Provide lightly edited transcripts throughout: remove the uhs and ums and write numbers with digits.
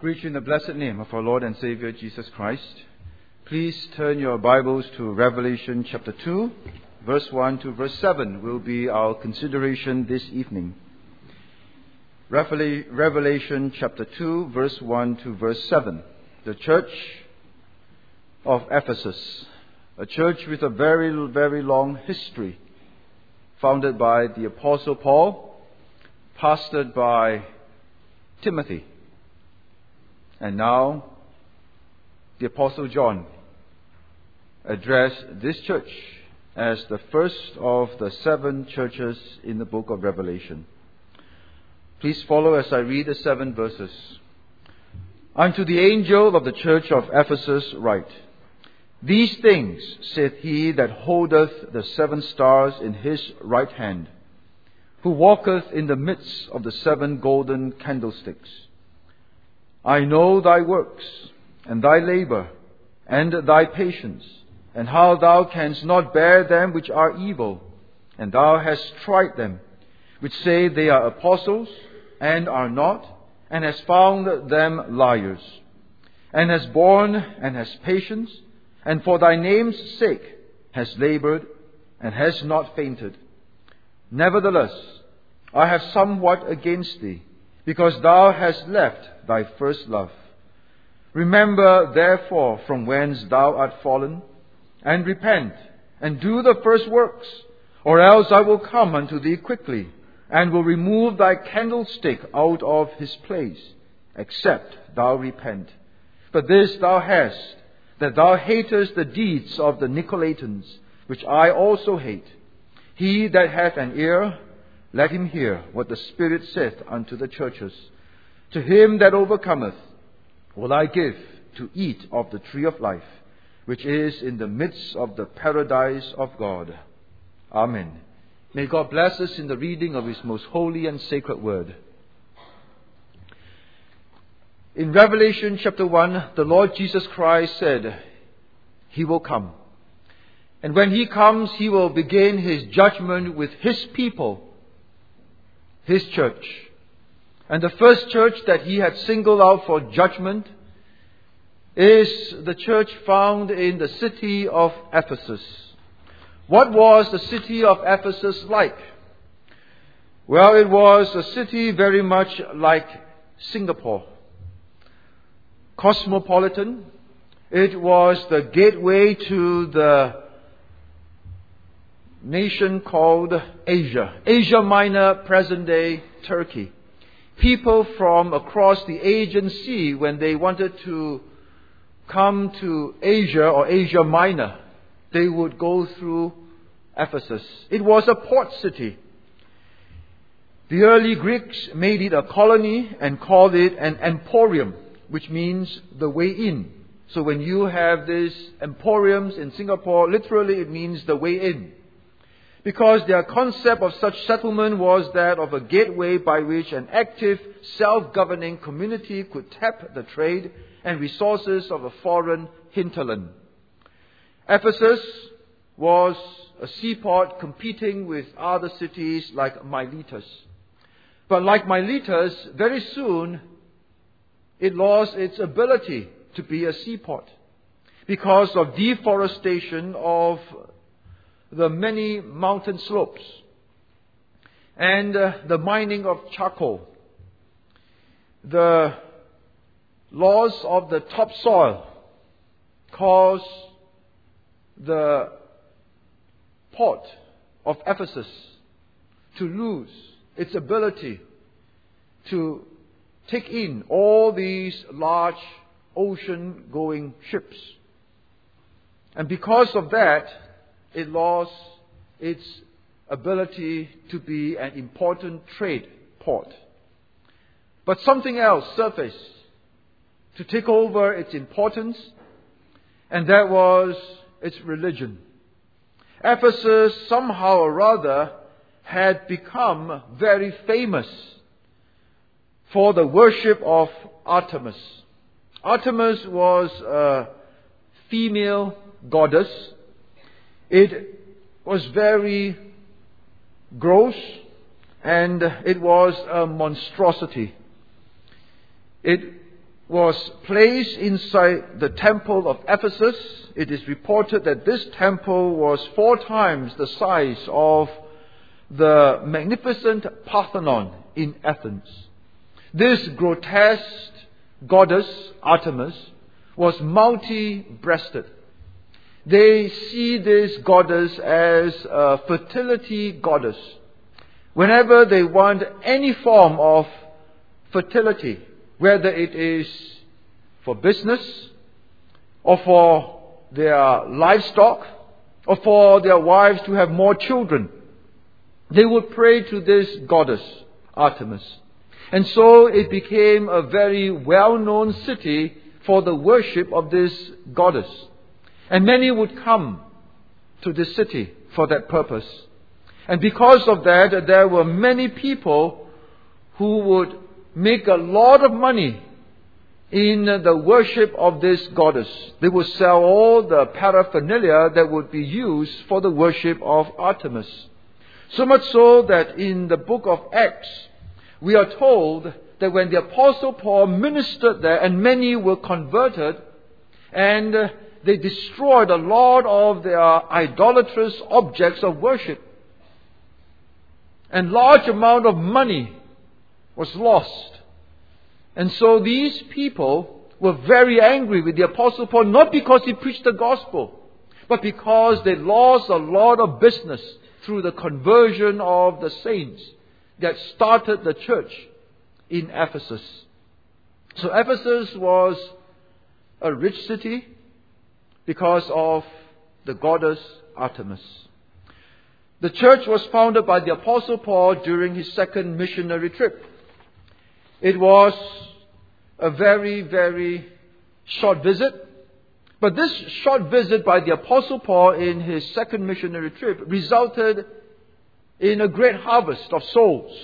Greet you in the blessed name of our Lord and Savior Jesus Christ. Please turn your Bibles to Revelation chapter 2, verse 1 to verse 7 will be our consideration this evening. Revelation chapter 2, verse 1 to verse 7. The church of Ephesus, a church with a very, very long history, founded by the Apostle Paul, pastored by Timothy. And now, the Apostle John addressed this church as the first of the 7 churches in the book of Revelation. Please follow as I read the 7 verses. Unto the angel of the church of Ephesus write, These things saith he that holdeth the 7 stars in his right hand, who walketh in the midst of the 7 golden candlesticks. I know thy works, and thy labour, and thy patience, and how thou canst not bear them which are evil, and thou hast tried them, which say they are apostles, and are not, and hast found them liars, and hast borne, and hast patience, and for thy name's sake hast laboured, and hast not fainted. Nevertheless, I have somewhat against thee, because thou hast left thy first love. Remember therefore from whence thou art fallen, and repent, and do the first works, or else I will come unto thee quickly, and will remove thy candlestick out of his place, except thou repent. But this thou hast, that thou hatest the deeds of the Nicolaitans, which I also hate. He that hath an ear, let him hear what the Spirit saith unto the churches. To him that overcometh will I give to eat of the tree of life, which is in the midst of the paradise of God. Amen. May God bless us in the reading of His most holy and sacred word. In Revelation chapter 1, the Lord Jesus Christ said, He will come. And when He comes, He will begin His judgment with His people, His church. And the first church that He had singled out for judgment is the church found in the city of Ephesus. What was the city of Ephesus like? Well, it was a city very much like Singapore. Cosmopolitan. It was the gateway to the nation called Asia. Asia Minor, present-day Turkey. People from across the Aegean Sea, when they wanted to come to Asia or Asia Minor, they would go through Ephesus. It was a port city. The early Greeks made it a colony and called it an emporium, which means the way in. So when you have these emporiums in Singapore, literally it means the way in. Because their concept of such settlement was that of a gateway by which an active, self-governing community could tap the trade and resources of a foreign hinterland. Ephesus was a seaport competing with other cities like Miletus. But like Miletus, very soon it lost its ability to be a seaport because of deforestation of the many mountain slopes and the mining of charcoal. The loss of the topsoil caused the port of Ephesus to lose its ability to take in all these large ocean-going ships. And because of that, it lost its ability to be an important trade port. But something else surfaced to take over its importance, and that was its religion. Ephesus, somehow or other, had become very famous for the worship of Artemis. Artemis was a female goddess. It was very gross and it was a monstrosity. It was placed inside the temple of Ephesus. It is reported that this temple was 4 times the size of the magnificent Parthenon in Athens. This grotesque goddess, Artemis, was multi-breasted. They see this goddess as a fertility goddess. Whenever they want any form of fertility, whether it is for business or for their livestock or for their wives to have more children, they would pray to this goddess, Artemis. And so it became a very well-known city for the worship of this goddess. And many would come to this city for that purpose. And because of that, there were many people who would make a lot of money in the worship of this goddess. They would sell all the paraphernalia that would be used for the worship of Artemis. So much so that in the book of Acts, we are told that when the Apostle Paul ministered there, and many were converted, and they destroyed a lot of their idolatrous objects of worship, and large amount of money was lost. And so these people were very angry with the Apostle Paul, not because he preached the gospel, but because they lost a lot of business through the conversion of the saints that started the church in Ephesus. So Ephesus was a rich city because of the goddess Artemis. The church was founded by the Apostle Paul during his second missionary trip. It was a very, very short visit. But this short visit by the Apostle Paul in his second missionary trip resulted in a great harvest of souls.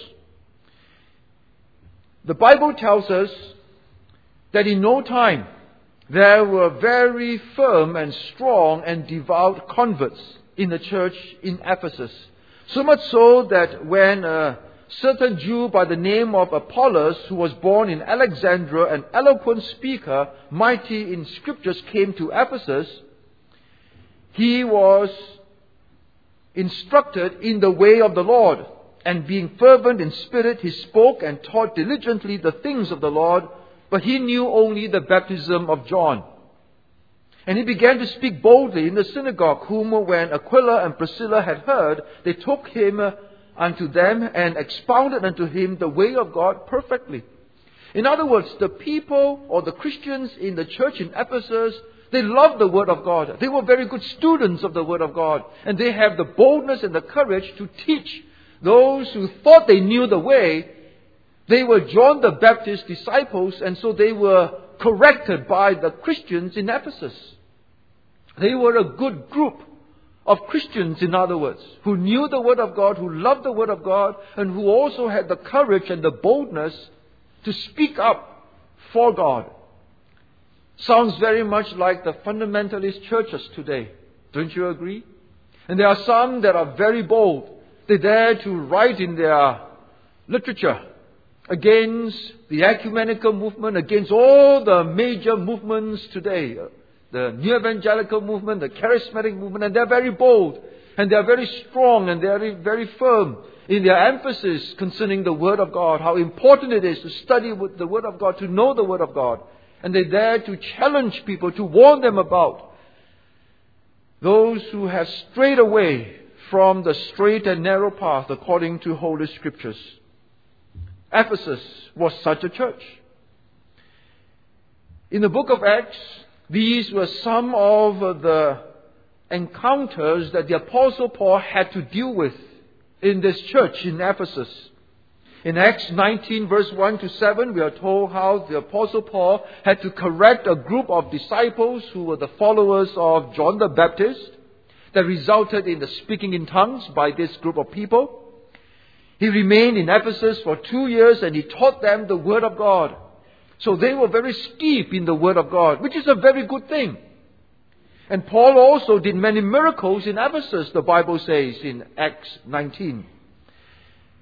The Bible tells us that in no time there were very firm and strong and devout converts in the church in Ephesus. So much so that when a certain Jew by the name of Apollos, who was born in Alexandria, an eloquent speaker, mighty in scriptures, came to Ephesus, he was instructed in the way of the Lord. And being fervent in spirit, he spoke and taught diligently the things of the Lord, but he knew only the baptism of John. And he began to speak boldly in the synagogue, whom when Aquila and Priscilla had heard, they took him unto them and expounded unto him the way of God perfectly. In other words, the people or the Christians in the church in Ephesus, they loved the Word of God. They were very good students of the Word of God. And they have the boldness and the courage to teach those who thought they knew the way. They were John the Baptist's disciples, and so they were corrected by the Christians in Ephesus. They were a good group of Christians, in other words, who knew the Word of God, who loved the Word of God, and who also had the courage and the boldness to speak up for God. Sounds very much like the fundamentalist churches today. Don't you agree? And there are some that are very bold. They dare to write in their literature against the ecumenical movement, against all the major movements today. The New Evangelical movement, the Charismatic movement, and they're very bold, and they're very strong, and they're very firm in their emphasis concerning the Word of God, how important it is to study with the Word of God, to know the Word of God. And they dare to challenge people, to warn them about those who have strayed away from the straight and narrow path according to Holy Scriptures. Ephesus was such a church. In the book of Acts, these were some of the encounters that the Apostle Paul had to deal with in this church in Ephesus. In Acts 19 verse 1 to 7, we are told how the Apostle Paul had to correct a group of disciples who were the followers of John the Baptist, that resulted in the speaking in tongues by this group of people. He remained in Ephesus for 2 years and he taught them the Word of God. So they were very steep in the Word of God, which is a very good thing. And Paul also did many miracles in Ephesus, the Bible says in Acts 19.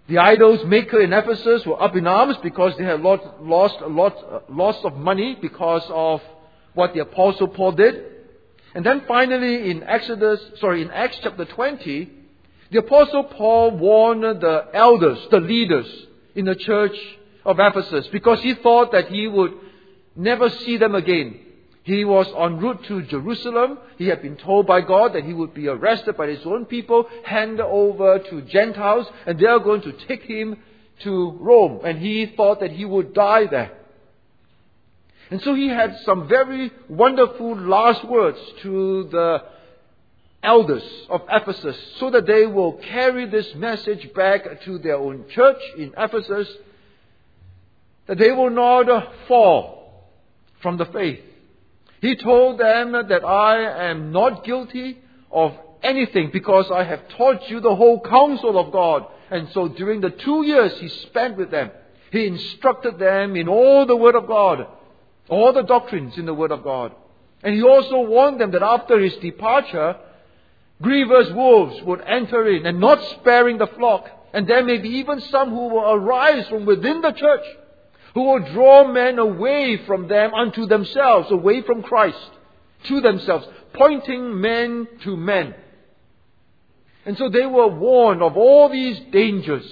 The idols maker in Ephesus were up in arms because they had lost of money because of what the Apostle Paul did. And then finally in Acts chapter 20, the Apostle Paul warned the elders, the leaders in the church of Ephesus, because he thought that he would never see them again. He was en route to Jerusalem. He had been told by God that he would be arrested by his own people, handed over to Gentiles, and they are going to take him to Rome. And he thought that he would die there. And so he had some very wonderful last words to the elders of Ephesus, so that they will carry this message back to their own church in Ephesus, that they will not fall from the faith. He told them that I am not guilty of anything because I have taught you the whole counsel of God. And so during the 2 years he spent with them, he instructed them in all the Word of God, all the doctrines in the Word of God. And he also warned them that after his departure, grievous wolves would enter in and not sparing the flock. And there may be even some who will arise from within the church, who will draw men away from them unto themselves, away from Christ, to themselves, pointing men to men. And so they were warned of all these dangers.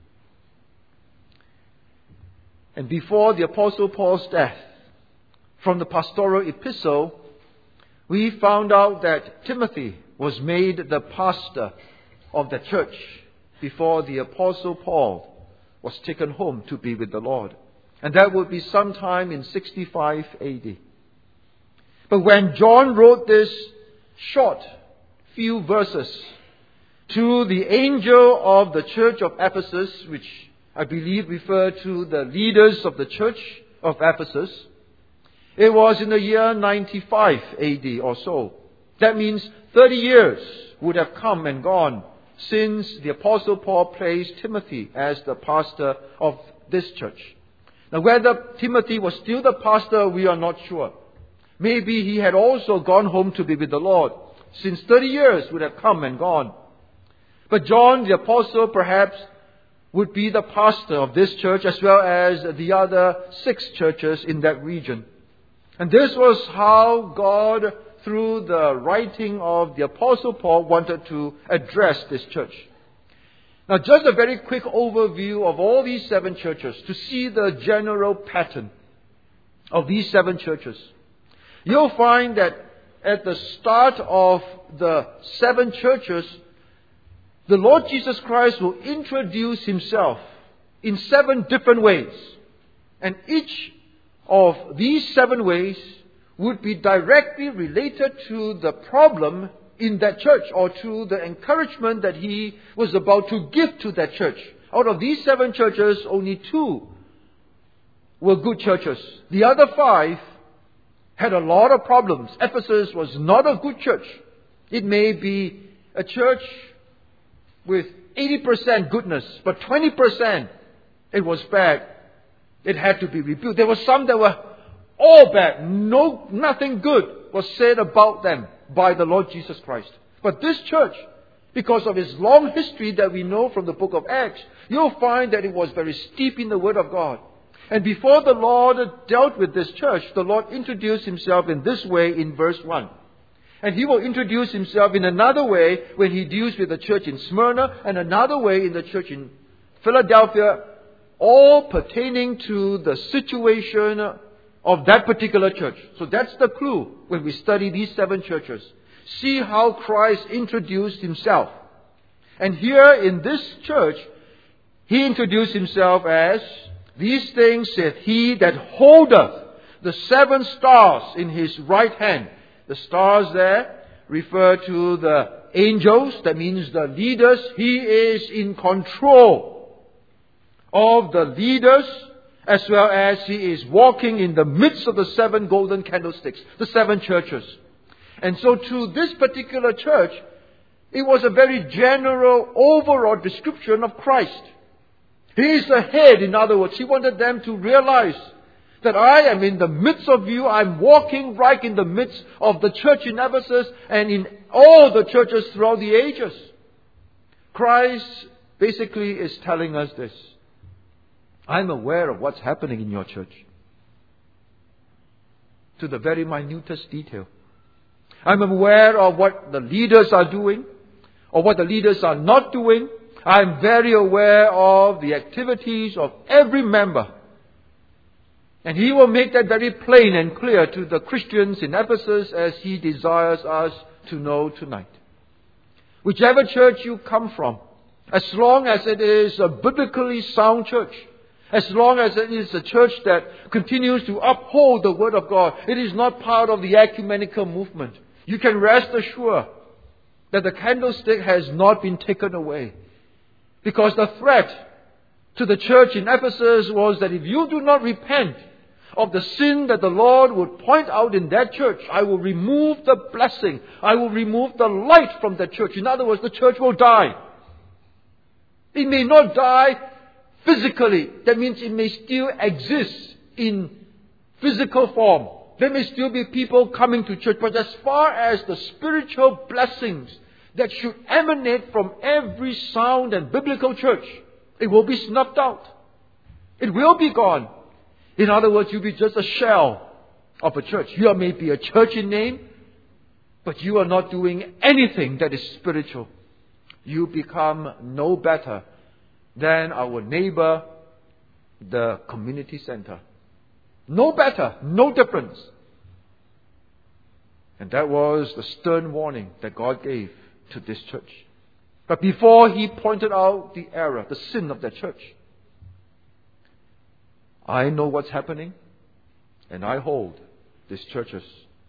And before the Apostle Paul's death, from the pastoral epistle, we found out that Timothy was made the pastor of the church before the Apostle Paul was taken home to be with the Lord. And that would be sometime in 65 AD. But when John wrote this short few verses to the angel of the church of Ephesus, which I believe refer to the leaders of the church of Ephesus, it was in the year 95 AD or so. That means 30 years would have come and gone since the Apostle Paul placed Timothy as the pastor of this church. Now, whether Timothy was still the pastor, we are not sure. Maybe he had also gone home to be with the Lord, since 30 years would have come and gone. But John the Apostle perhaps would be the pastor of this church as well as the other 6 churches in that region. And this was how God, through the writing of the Apostle Paul, wanted to address this church. Now, just a very quick overview of all these 7 churches to see the general pattern of these 7 churches. You'll find that at the start of the 7 churches, the Lord Jesus Christ will introduce Himself in 7 different ways. And each of these 7 ways would be directly related to the problem in that church, or to the encouragement that He was about to give to that church. Out of these 7 churches, only 2 were good churches. The other 5 had a lot of problems. Ephesus was not a good church. It may be a church with 80% goodness, but 20% it was bad. It had to be rebuilt. There were some that were all bad. Nothing good was said about them by the Lord Jesus Christ. But this church, because of its long history that we know from the book of Acts, you'll find that it was very steep in the Word of God. And before the Lord dealt with this church, the Lord introduced Himself in this way in verse 1. And He will introduce Himself in another way when He deals with the church in Smyrna, and another way in the church in Philadelphia, all pertaining to the situation of that particular church. So that's the clue when we study these 7 churches. See how Christ introduced Himself. And here in this church, He introduced Himself as, "These things saith He that holdeth the 7 stars in His right hand." The stars there refer to the angels. That means the leaders. He is in control of the leaders, as well as He is walking in the midst of the 7 golden candlesticks, the 7 churches. And so to this particular church, it was a very general, overall description of Christ. He is the head, in other words. He wanted them to realize that I am in the midst of you. I'm walking right in the midst of the church in Ephesus and in all the churches throughout the ages. Christ basically is telling us this. I'm aware of what's happening in your church, to the very minutest detail. I'm aware of what the leaders are doing, or what the leaders are not doing. I'm very aware of the activities of every member. And He will make that very plain and clear to the Christians in Ephesus as He desires us to know tonight. Whichever church you come from, as long as it is a biblically sound church, as long as it is a church that continues to uphold the Word of God, it is not part of the ecumenical movement. You can rest assured that the candlestick has not been taken away. Because the threat to the church in Ephesus was that if you do not repent of the sin that the Lord would point out in that church, I will remove the blessing. I will remove the light from the church. In other words, the church will die. It may not die physically. That means it may still exist in physical form. There may still be people coming to church. But as far as the spiritual blessings that should emanate from every sound and biblical church, it will be snuffed out. It will be gone. In other words, you'll be just a shell of a church. You may be a church in name, but you are not doing anything that is spiritual. You become no better than our neighbor, the community center. No better, no difference. And that was the stern warning that God gave to this church. But before He pointed out the error, the sin of that church, I know what's happening, and I hold these churches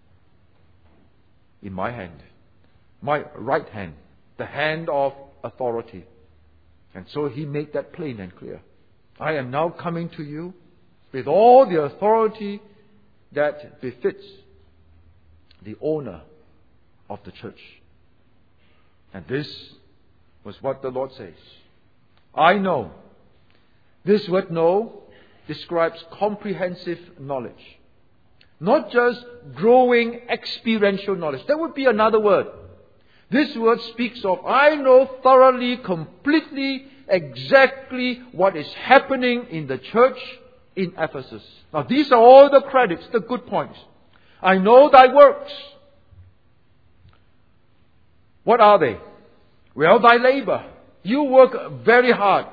in my hand, my right hand, the hand of authority. And so He made that plain and clear. I am now coming to you with all the authority that befits the owner of the church. And this was what the Lord says. I know. This word know describes comprehensive knowledge. Not just growing experiential knowledge. That would be another word. This word speaks of, I know thoroughly, completely, exactly what is happening in the church in Ephesus. Now these are all the credits, the good points. I know thy works. What are they? Well, thy labor. You work very hard.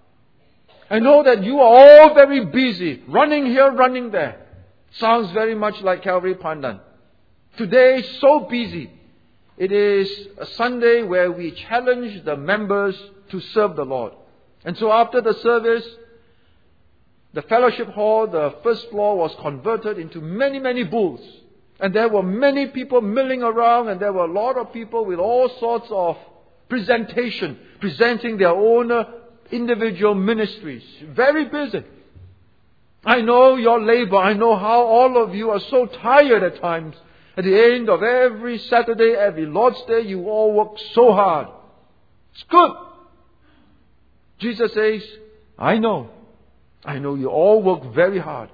I know that you are all very busy, running here, running there. Sounds very much like Calvary Pandan. Today is so busy. It is a Sunday where we challenge the members to serve the Lord. And so after the service, the fellowship hall, the first floor, was converted into many, many booths. And there were many people milling around, and there were a lot of people with all sorts of presentation, presenting their own individual ministries. Very busy. I know your labor. I know how all of you are so tired at times. At the end of every Saturday, every Lord's Day, you all work so hard. It's good. Jesus says, I know. I know you all work very hard.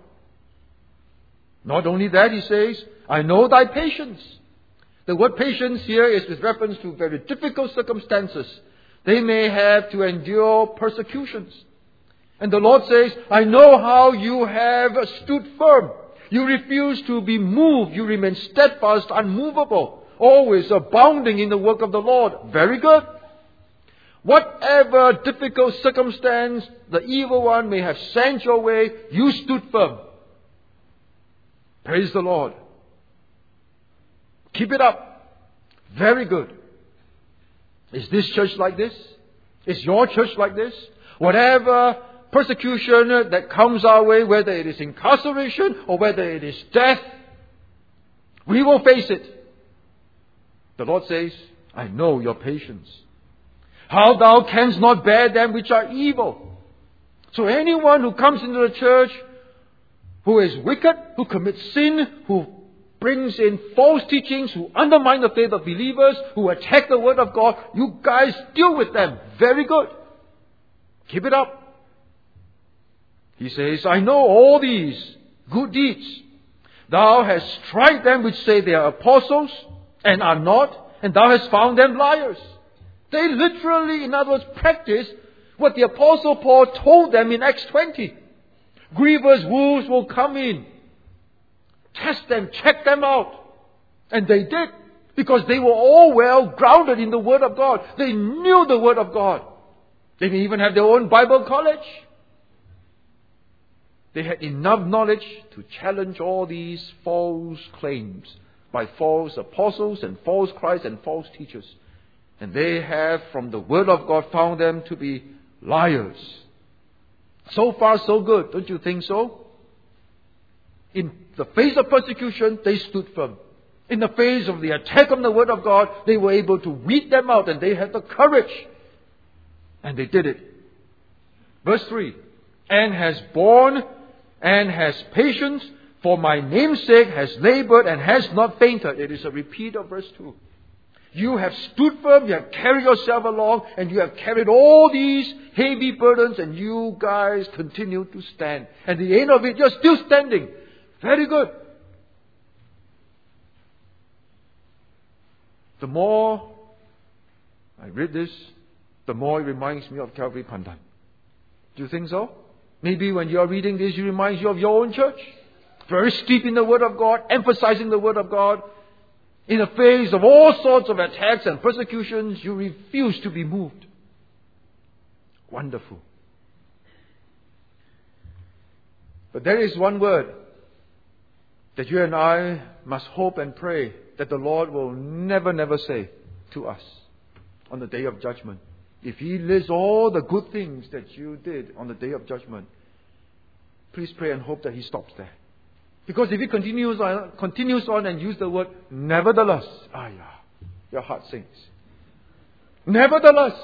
Not only that, He says, I know thy patience. The word patience here is with reference to very difficult circumstances. They may have to endure persecutions. And the Lord says, I know how you have stood firm. You refuse to be moved. You remain steadfast, unmovable, always abounding in the work of the Lord. Very good. Whatever difficult circumstance the evil one may have sent your way, you stood firm. Praise the Lord. Keep it up. Very good. Is this church like this? Is your church like this? Whatever persecution that comes our way, whether it is incarceration or whether it is death, we will face it. The Lord says, I know your patience. How thou canst not bear them which are evil. So anyone who comes into the church who is wicked, who commits sin, who brings in false teachings, who undermine the faith of believers, who attack the Word of God, you guys deal with them. Very good. Keep it up. He says, I know all these good deeds. Thou hast tried them which say they are apostles and are not, and thou hast found them liars. They literally, in other words, practice what the Apostle Paul told them in Acts 20. Grievous wolves will come in, test them, check them out. And they did, because they were all well grounded in the Word of God. They knew the Word of God. They may even have their own Bible college. They had enough knowledge to challenge all these false claims by false apostles and false Christs and false teachers. And they have, from the Word of God, found them to be liars. So far, so good. Don't you think so? In the face of persecution, they stood firm. In the face of the attack on the Word of God, they were able to weed them out, and they had the courage. And they did it. Verse 3. And has borne and has patience, for my name's sake has labored and has not fainted. It is a repeat of verse 2. You have stood firm, you have carried yourself along, and you have carried all these heavy burdens, and you guys continue to stand. And at the end of it, you're still standing. Very good. The more I read this, the more it reminds me of Calvary Pandan. Do you think so? Maybe when you are reading this, it reminds you of your own church. Very steep in the Word of God, emphasizing the Word of God. In the face of all sorts of attacks and persecutions, you refuse to be moved. Wonderful. But there is one word that you and I must hope and pray that the Lord will never say to us on the day of judgment. If He lists all the good things that you did on the day of judgment, please pray and hope that He stops there. Because if He continues on and use the word nevertheless, your heart sinks. Nevertheless,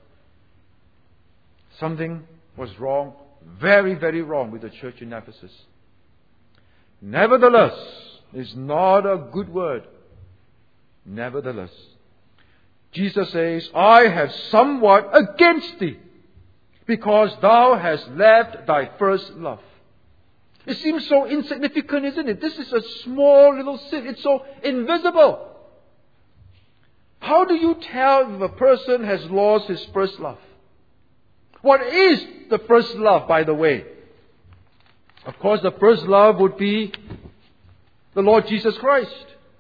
something was wrong, very, very wrong with the church in Ephesus. Nevertheless is not a good word. Nevertheless. Jesus says, I have somewhat against thee, because thou hast left thy first love. It seems so insignificant, isn't it? This is a small little sin. It's so invisible. How do you tell if a person has lost his first love? What is the first love, by the way? Of course, the first love would be the Lord Jesus Christ.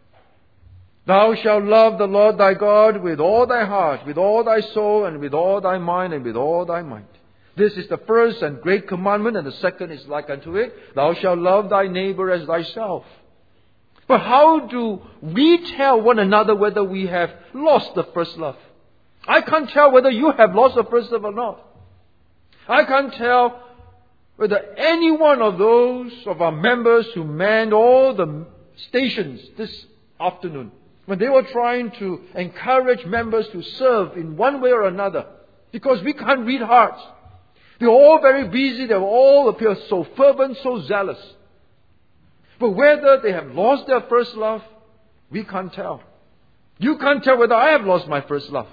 Thou shalt love the Lord thy God with all thy heart, with all thy soul, and with all thy mind, and with all thy might. This is the first and great commandment, and the second is like unto it. Thou shalt love thy neighbor as thyself. But how do we tell one another whether we have lost the first love? I can't tell whether you have lost the first love or not. I can't tell whether any one of those of our members who manned all the stations this afternoon, when they were trying to encourage members to serve in one way or another, because we can't read hearts. They were all very busy. They all appear so fervent, so zealous. But whether they have lost their first love, we can't tell. You can't tell whether I have lost my first love.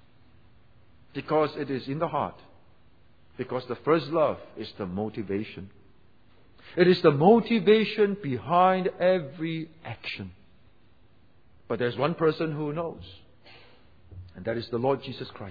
Because it is in the heart. Because the first love is the motivation. It is the motivation behind every action. But there's one person who knows. And that is the Lord Jesus Christ.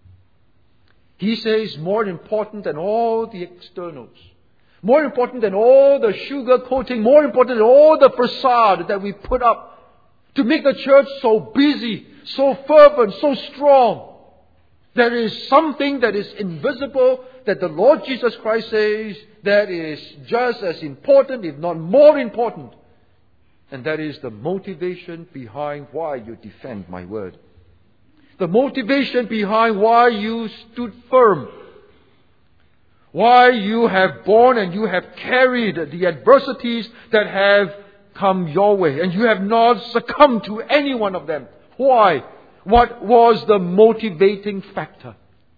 He says more important than all the externals. More important than all the sugar coating. More important than all the facade that we put up to make the church so busy, so fervent, so strong. There is something that is invisible that the Lord Jesus Christ says that is just as important, if not more important. And that is the motivation behind why you defend my word. The motivation behind why you stood firm. Why you have borne and you have carried the adversities that have come your way. And you have not succumbed to any one of them. Why? What was the motivating factor?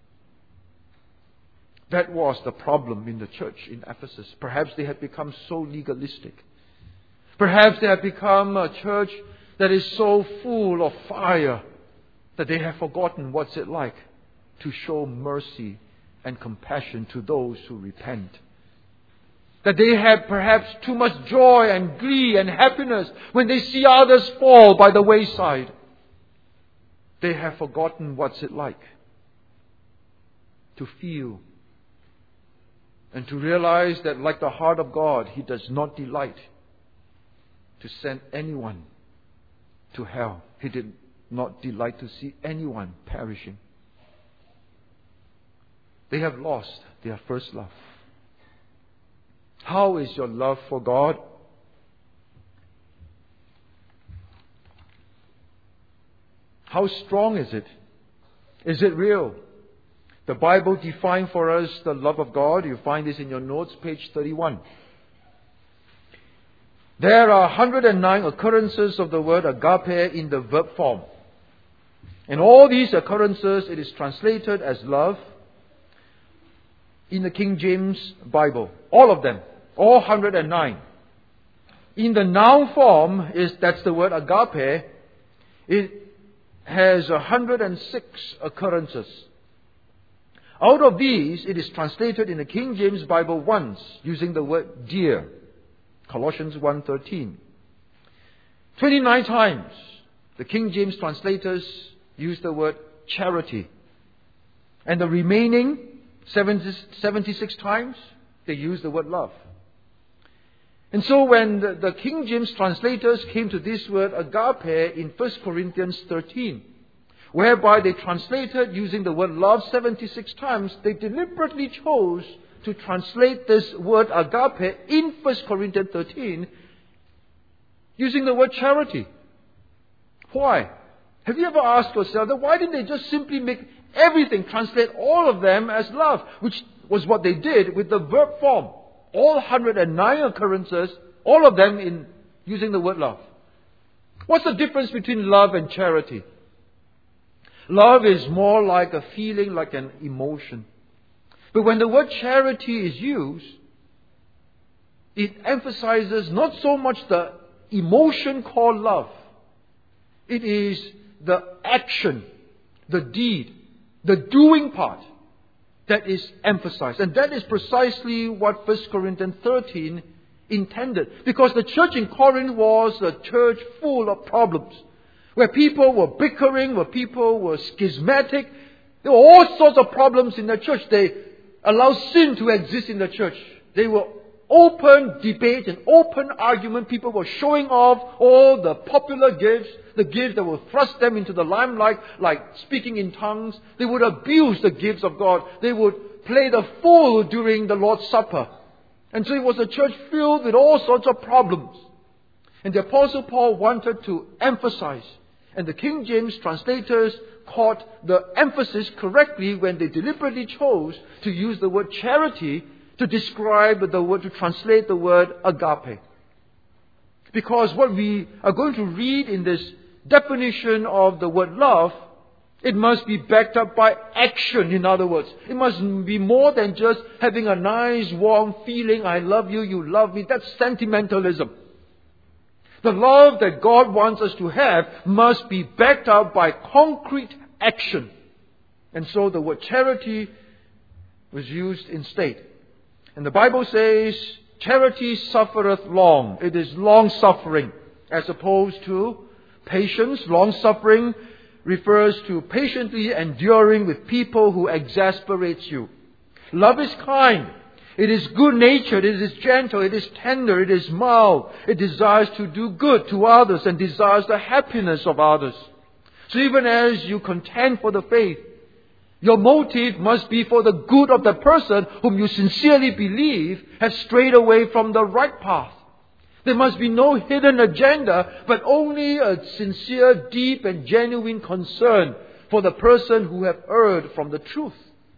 That was the problem in the church in Ephesus. Perhaps they had become so legalistic. Perhaps they had become a church that is so full of fire that they have forgotten what's it like to show mercy and compassion to those who repent. That they have perhaps too much joy and glee and happiness when they see others fall by the wayside. They have forgotten what's it like to feel, and to realize that like the heart of God, He does not delight to send anyone to hell. He did not delight to see anyone perishing. They have lost their first love. How is your love for God? How strong is it? Is it real? The Bible defines for us the love of God. You find this in your notes, page 31. There are 109 occurrences of the word agape in the verb form. In all these occurrences, it is translated as love in the King James Bible. All of them. All 109. In the noun form, that's the word agape. It has 106 occurrences. Out of these, it is translated in the King James Bible once, using the word dear. Colossians 1:13. 29 times, the King James translators use the word charity. And the remaining 76 times, they use the word love. And so when the King James translators came to this word agape in 1 Corinthians 13, whereby they translated using the word love 76 times, they deliberately chose to translate this word agape in 1 Corinthians 13 using the word charity. Why? Have you ever asked yourself that why didn't they just simply make everything, translate all of them as love, which was what they did with the verb form? All 109 occurrences, all of them in using the word love. What's the difference between love and charity? Love is more like a feeling, like an emotion. But when the word charity is used, it emphasizes not so much the emotion called love. It is the action, the deed, the doing part that is emphasized. And that is precisely what 1 Corinthians 13 intended. Because the church in Corinth was a church full of problems. Where people were bickering, where people were schismatic. There were all sorts of problems in the church. They allowed sin to exist in the church. They were open debate and open argument. People were showing off all the popular gifts, the gifts that would thrust them into the limelight, like speaking in tongues. They would abuse the gifts of God. They would play the fool during the Lord's Supper. And so it was a church filled with all sorts of problems. And the Apostle Paul wanted to emphasize, and the King James translators caught the emphasis correctly when they deliberately chose to use the word charity to describe the word, to translate the word agape. Because what we are going to read in this definition of the word love, it must be backed up by action, in other words. It must be more than just having a nice, warm feeling, I love you, you love me. That's sentimentalism. The love that God wants us to have must be backed up by concrete action. And so the word charity was used instead. And the Bible says, charity suffereth long. It is long-suffering, as opposed to patience. Long-suffering refers to patiently enduring with people who exasperate you. Love is kind. It is good-natured, it is gentle, it is tender, it is mild. It desires to do good to others and desires the happiness of others. So even as you contend for the faith, your motive must be for the good of the person whom you sincerely believe has strayed away from the right path. There must be no hidden agenda, but only a sincere, deep and genuine concern for the person who have erred from the truth.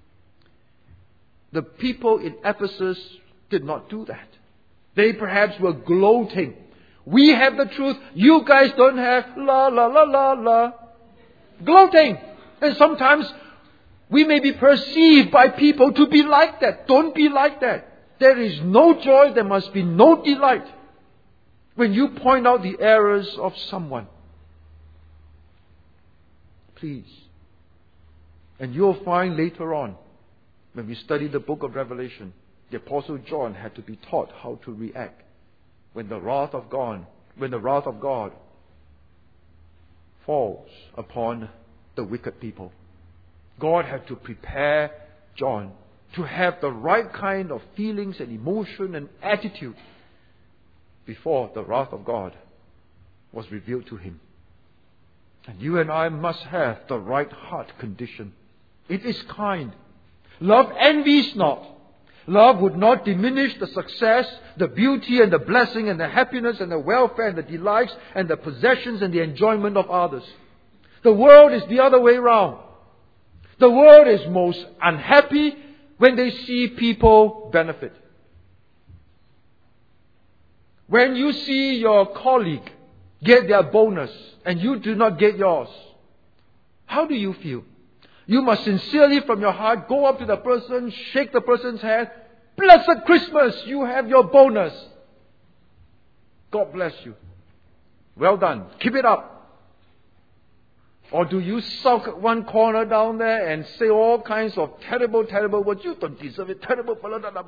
The people in Ephesus did not do that. They perhaps were gloating. We have the truth, you guys don't have, la la la la la. Gloating. And sometimes we may be perceived by people to be like that. Don't be like that. There is no joy, there must be no delight when you point out the errors of someone. Please. And you'll find later on, when we study the book of Revelation, the Apostle John had to be taught how to react when the wrath of God falls upon the wicked people. God had to prepare John to have the right kind of feelings and emotion and attitude before the wrath of God was revealed to him. And you and I must have the right heart condition. It is kind. Love envies not. Love would not diminish the success, the beauty and the blessing and the happiness and the welfare and the delights and the possessions and the enjoyment of others. The world is the other way round. The world is most unhappy when they see people benefit. When you see your colleague get their bonus and you do not get yours, how do you feel? You must sincerely from your heart go up to the person, shake the person's hand. Blessed Christmas, you have your bonus. God bless you. Well done. Keep it up. Or do you sulk one corner down there and say all kinds of terrible words? You don't deserve it. Terrible.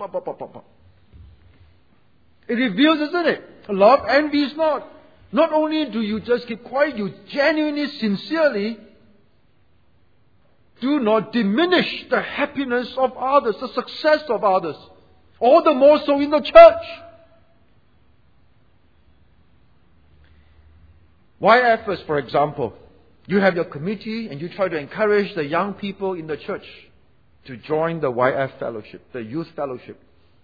It reveals, isn't it? Love envies not. Not only do you just keep quiet, you genuinely, sincerely do not diminish the happiness of others, the success of others. All the more so in the church. YFers, for example, you have your committee and you try to encourage the young people in the church to join the YF fellowship, the youth fellowship.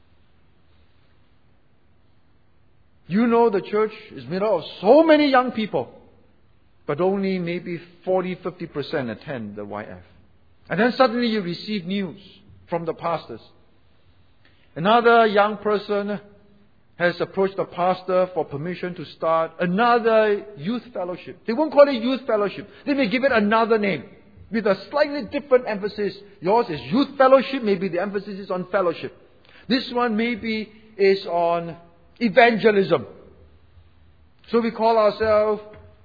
You know the church is made up of so many young people, but only maybe 40-50% attend the YF. And then suddenly you receive news from the pastors. Another young person has approached the pastor for permission to start another youth fellowship. They won't call it youth fellowship. They may give it another name with a slightly different emphasis. Yours is youth fellowship. Maybe the emphasis is on fellowship. This one maybe is on evangelism. So we call ourselves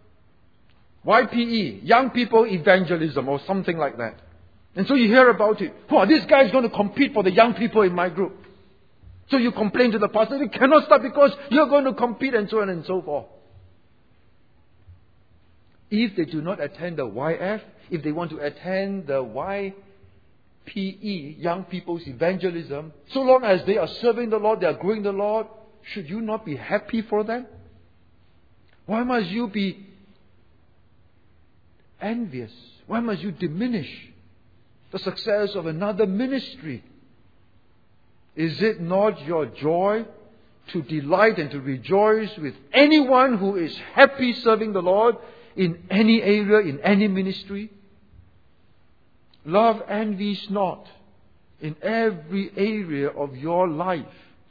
YPE, Young People Evangelism, or something like that. And so you hear about it. Oh, this guy is going to compete for the young people in my group. So you complain to the pastor, we cannot start because you're going to compete, and so on and so forth. If they do not attend the YF, if they want to attend the YPE, Young People's Evangelism, so long as they are serving the Lord, they are growing the Lord, should you not be happy for them? Why must you be envious? Why must you diminish the success of another ministry? Is it not your joy to delight and to rejoice with anyone who is happy serving the Lord in any area, in any ministry? Love envies not in every area of your life.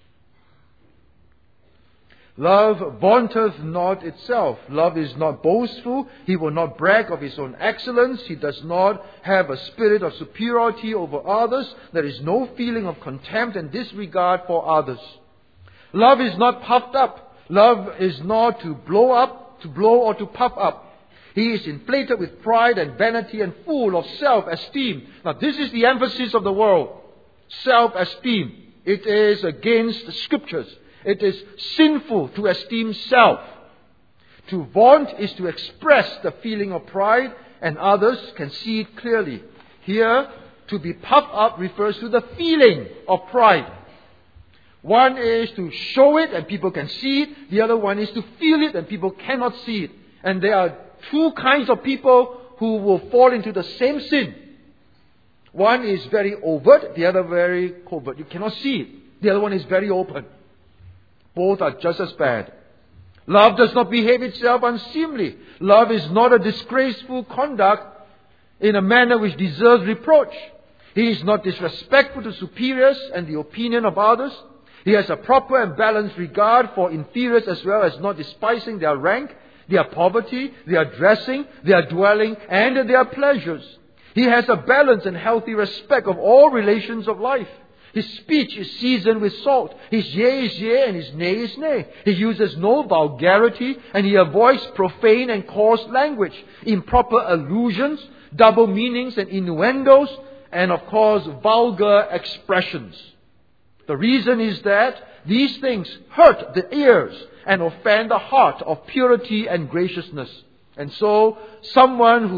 Love vaunteth not itself. Love is not boastful. He will not brag of his own excellence. He does not have a spirit of superiority over others. There is no feeling of contempt and disregard for others. Love is not puffed up. Love is not to blow or to puff up. He is inflated with pride and vanity and full of self-esteem. Now this is the emphasis of the world. Self-esteem. It is against the Scriptures. It is sinful to esteem self. To vaunt is to express the feeling of pride, and others can see it clearly. Here, to be puffed up refers to the feeling of pride. One is to show it and people can see it. The other one is to feel it and people cannot see it. And there are two kinds of people who will fall into the same sin. One is very overt, the other very covert. You cannot see it. The other one is very open. Both are just as bad. Love does not behave itself unseemly. Love is not a disgraceful conduct in a manner which deserves reproach. He is not disrespectful to superiors and the opinion of others. He has a proper and balanced regard for inferiors as well as not despising their rank, their poverty, their dressing, their dwelling, and their pleasures. He has a balanced and healthy respect of all relations of life. His speech is seasoned with salt. His yea is yea and his nay is nay. He uses no vulgarity and he avoids profane and coarse language, improper allusions, double meanings and innuendos, and of course vulgar expressions. The reason is that these things hurt the ears and offend the heart of purity and graciousness. And so someone who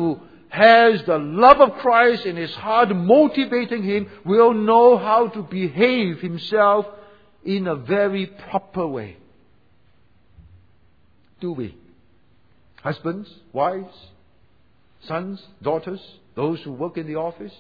has the love of Christ in his heart motivating him will know how to behave himself in a very proper way. Do we? Husbands, wives, sons, daughters, those who work in the office,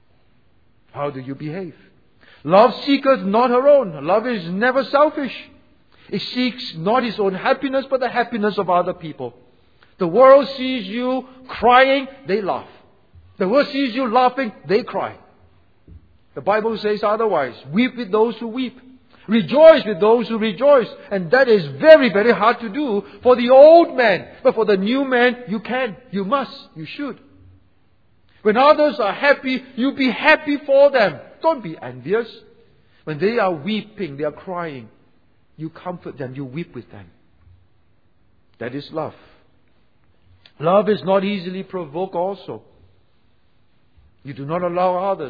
how do you behave? Love seeketh not her own. Love is never selfish. It seeks not its own happiness, but the happiness of other people. The world sees you crying, they laugh. The world sees you laughing, they cry. The Bible says otherwise. Weep with those who weep. Rejoice with those who rejoice. And that is very, very hard to do for the old man. But for the new man, you can, you must, you should. When others are happy, you be happy for them. Don't be envious. When they are weeping, they are crying, you comfort them, you weep with them. That is love. Love is not easily provoked also. You do not allow others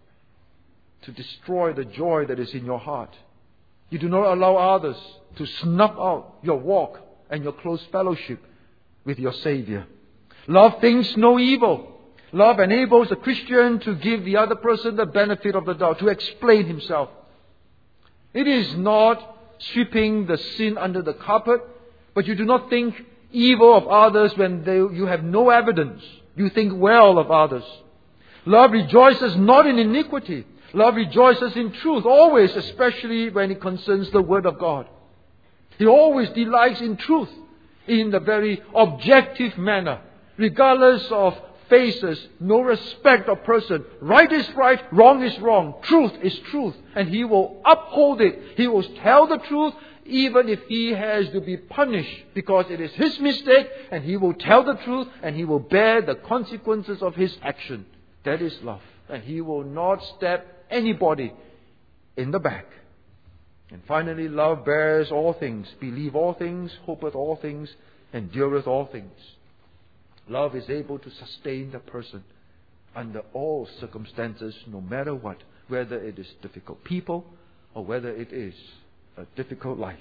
to destroy the joy that is in your heart. You do not allow others to snuff out your walk and your close fellowship with your Savior. Love thinks no evil. Love enables a Christian to give the other person the benefit of the doubt, to explain himself. It is not sweeping the sin under the carpet, but you do not think evil of others when you have no evidence. You think well of others. Love rejoices not in iniquity. Love rejoices in truth, always, especially when it concerns the Word of God. He always delights in truth, in the very objective manner, regardless of faces, no respect of person. Right is right, wrong is wrong. Truth is truth. And He will uphold it. He will tell the truth even if He has to be punished because it is His mistake, and He will tell the truth and He will bear the consequences of His action. That is love. And He will not stab anybody in the back. And finally, love bears all things, believe all things, hopeth all things, endureth all things. Love is able to sustain the person under all circumstances, no matter what, whether it is difficult people or whether it is a difficult life.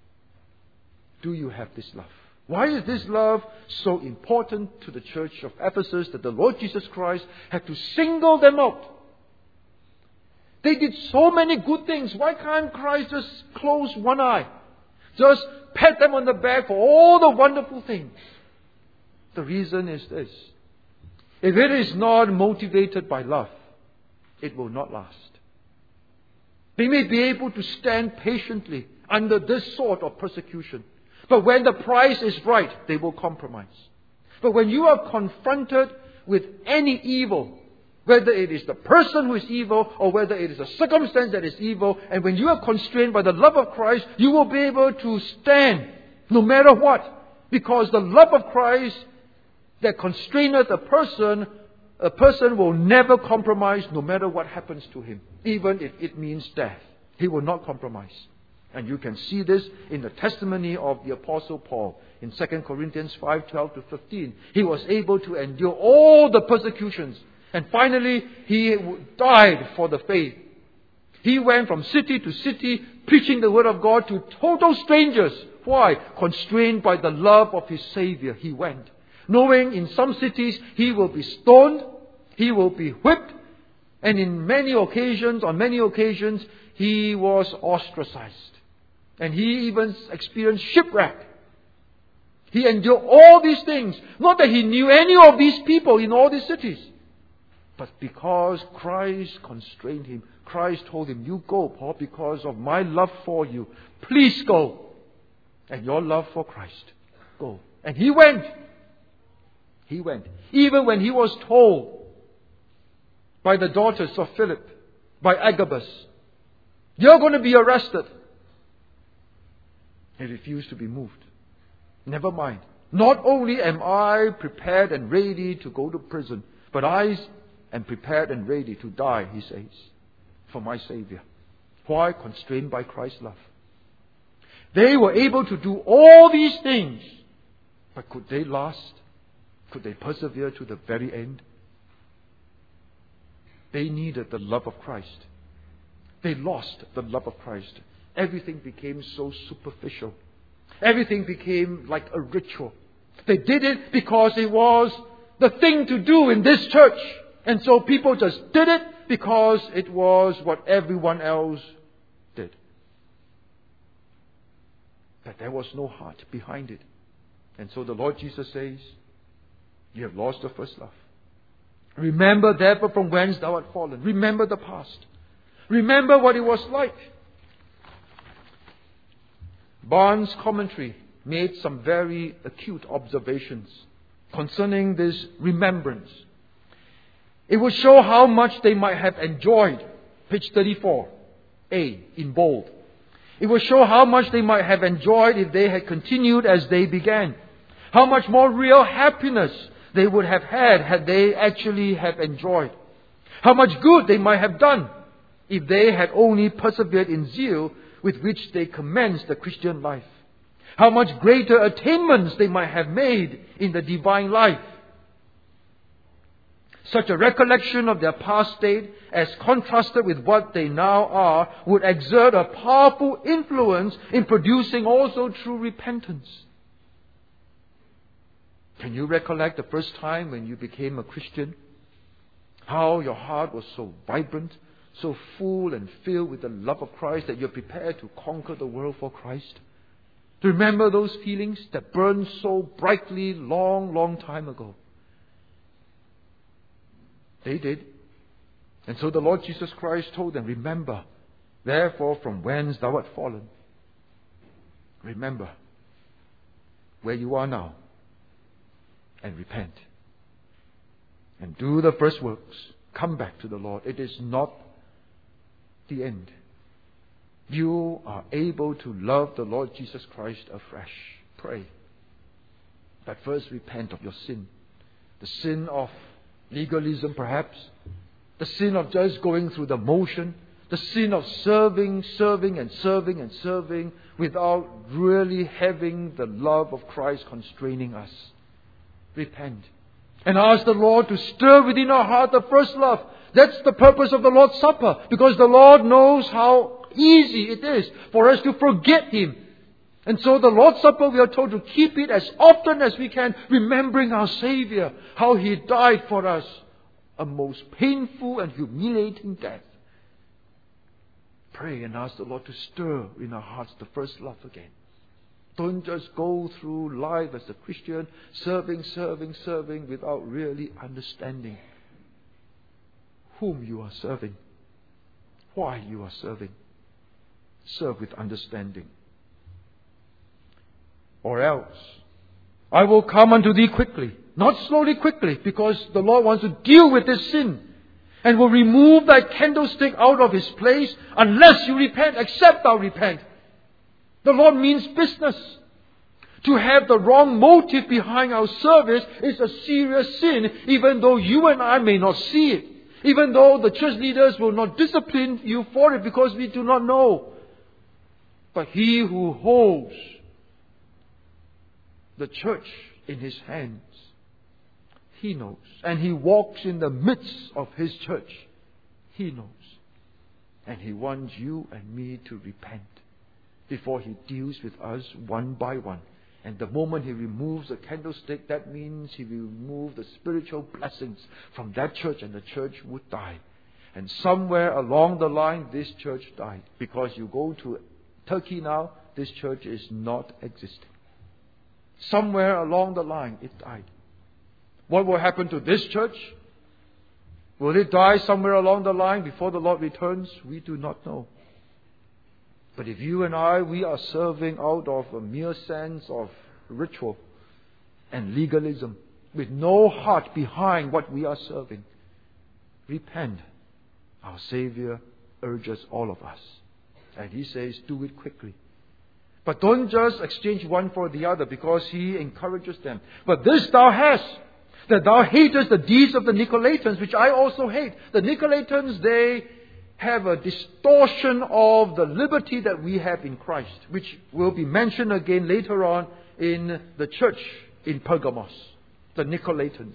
Do you have this love? Why is this love so important to the church of Ephesus that the Lord Jesus Christ had to single them out? They did so many good things. Why can't Christ just close one eye? Just pat them on the back for all the wonderful things? The reason is this. If it is not motivated by love, it will not last. They may be able to stand patiently under this sort of persecution. But when the price is right, they will compromise. But when you are confronted with any evil, whether it is the person who is evil or whether it is a circumstance that is evil, and when you are constrained by the love of Christ, you will be able to stand no matter what. Because the love of Christ that constraineth a person will never compromise no matter what happens to him, even if it means death. He will not compromise. And you can see this in the testimony of the Apostle Paul in 2 Corinthians 5:12-15. He was able to endure all the persecutions. And finally, he died for the faith. He went from city to city preaching the Word of God to total strangers. Why? Constrained by the love of his Savior, he went. Knowing in some cities he will be stoned, he will be whipped, and on many occasions, he was ostracized. And he even experienced shipwreck. He endured all these things. Not that he knew any of these people in all these cities, but because Christ constrained him. Christ told him, "You go, Paul, because of my love for you. Please go." And your love for Christ. Go. And he went. He went. Even when he was told by the daughters of Philip, by Agabus, "You're going to be arrested," he refused to be moved. Never mind. Not only am I prepared and ready to go to prison, but I am prepared and ready to die, he says, for my Savior. Why? Constrained by Christ's love. They were able to do all these things, but could they last? Could they persevere to the very end? They needed the love of Christ. They lost the love of Christ. Everything became so superficial. Everything became like a ritual. They did it because it was the thing to do in this church. And so people just did it because it was what everyone else did. But there was no heart behind it. And so the Lord Jesus says, you have lost the first love. Remember therefore from whence thou art fallen. Remember the past. Remember what it was like. Barnes' commentary made some very acute observations concerning this remembrance. It will show how much they might have enjoyed. Page 34a in bold. It will show how much they might have enjoyed if they had continued as they began. How much more real happiness they would have had they actually have enjoyed. How much good they might have done if they had only persevered in zeal with which they commenced the Christian life. How much greater attainments they might have made in the divine life. Such a recollection of their past state, as contrasted with what they now are, would exert a powerful influence in producing also true repentance. Can you recollect the first time when you became a Christian? How your heart was so vibrant, so full and filled with the love of Christ that you're prepared to conquer the world for Christ? Do you remember those feelings that burned so brightly long time ago? They did. And so the Lord Jesus Christ told them, remember, therefore, from whence thou art fallen. Remember where you are now and repent. And do the first works. Come back to the Lord. It is not the end. You are able to love the Lord Jesus Christ afresh. Pray. But first repent of your sin. The sin of legalism perhaps. The sin of just going through the motion. The sin of serving without really having the love of Christ constraining us. Repent. And ask the Lord to stir within our heart the first love. That's the purpose of the Lord's Supper. Because the Lord knows how easy it is for us to forget Him. And so the Lord's Supper, we are told to keep it as often as we can, remembering our Savior, how He died for us, a most painful and humiliating death. Pray and ask the Lord to stir in our hearts the first love again. Don't just go through life as a Christian, serving without really understanding whom you are serving, why you are serving. Serve with understanding. Or else, I will come unto thee quickly, not slowly, quickly, because the Lord wants to deal with this sin, and will remove thy candlestick out of his place unless you repent, except thou repent. The Lord means business. To have the wrong motive behind our service is a serious sin, even though you and I may not see it. Even though the church leaders will not discipline you for it because we do not know. But He who holds the church in His hands, He knows. And He walks in the midst of His church. He knows. And He wants you and me to repent before He deals with us one by one. And the moment He removes the candlestick, that means He will remove the spiritual blessings from that church, and the church would die. And somewhere along the line, this church died. Because you go to Turkey now, this church is not existing. Somewhere along the line, it died. What will happen to this church? Will it die somewhere along the line before the Lord returns? We do not know. But if you and I, we are serving out of a mere sense of ritual and legalism, with no heart behind what we are serving, repent. Our Savior urges all of us. And He says, do it quickly. But don't just exchange one for the other, because He encourages them. But this thou hast, that thou hatest the deeds of the Nicolaitans, which I also hate. The Nicolaitans, they have a distortion of the liberty that we have in Christ, which will be mentioned again later on in the church in Pergamos, the Nicolaitans.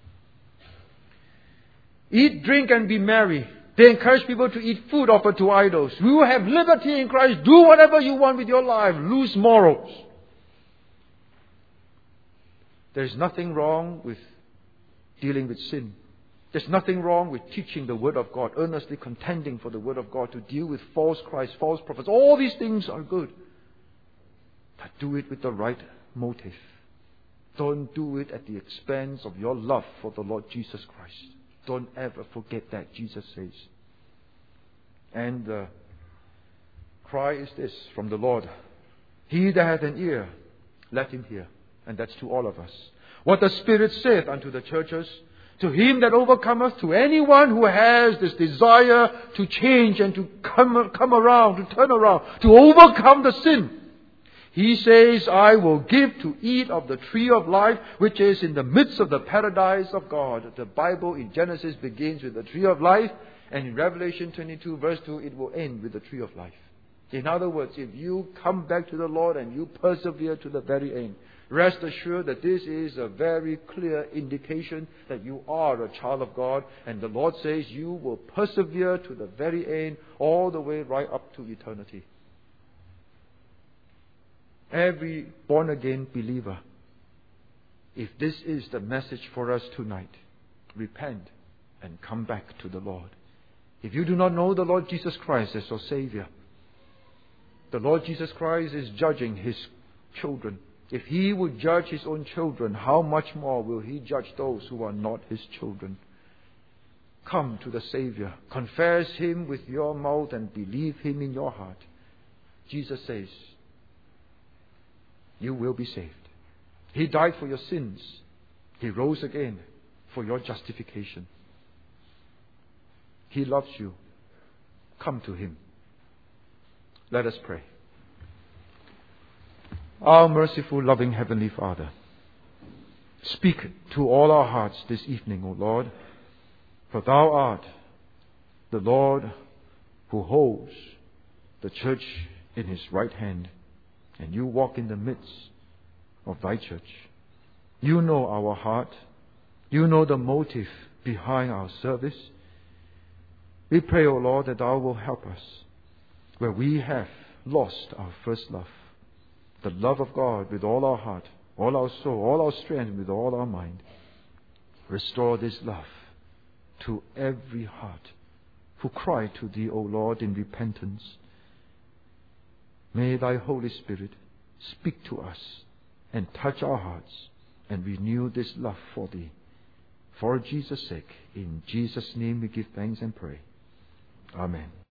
Eat, drink, and be merry. They encourage people to eat food offered to idols. We will have liberty in Christ. Do whatever you want with your life. Lose morals. There's nothing wrong with dealing with sin. There's nothing wrong with teaching the Word of God, earnestly contending for the Word of God, to deal with false Christ, false prophets. All these things are good. But do it with the right motive. Don't do it at the expense of your love for the Lord Jesus Christ. Don't ever forget that, Jesus says. And the cry is this from the Lord: He that hath an ear, let him hear. And that's to all of us. What the Spirit saith unto the churches, to him that overcometh, to anyone who has this desire to change and to come around, to turn around, to overcome the sin, He says, I will give to eat of the tree of life, which is in the midst of the paradise of God. The Bible in Genesis begins with the tree of life, and in Revelation 22 verse 2, it will end with the tree of life. In other words, if you come back to the Lord and you persevere to the very end, rest assured that this is a very clear indication that you are a child of God. And the Lord says you will persevere to the very end, all the way right up to eternity. Every born-again believer, if this is the message for us tonight, repent and come back to the Lord. If you do not know the Lord Jesus Christ as your Savior, the Lord Jesus Christ is judging His children. If He would judge His own children, how much more will He judge those who are not His children? Come to the Savior. Confess Him with your mouth and believe Him in your heart. Jesus says, you will be saved. He died for your sins. He rose again for your justification. He loves you. Come to Him. Let us pray. Our merciful, loving Heavenly Father, speak to all our hearts this evening, O Lord, for Thou art the Lord who holds the church in His right hand, and You walk in the midst of Thy church. You know our heart. You know the motive behind our service. We pray, O Lord, that Thou will help us where we have lost our first love, the love of God with all our heart, all our soul, all our strength, with all our mind. Restore this love to every heart who cry to Thee, O Lord, in repentance. May Thy Holy Spirit speak to us and touch our hearts and renew this love for Thee. For Jesus' sake, in Jesus' name we give thanks and pray. Amen.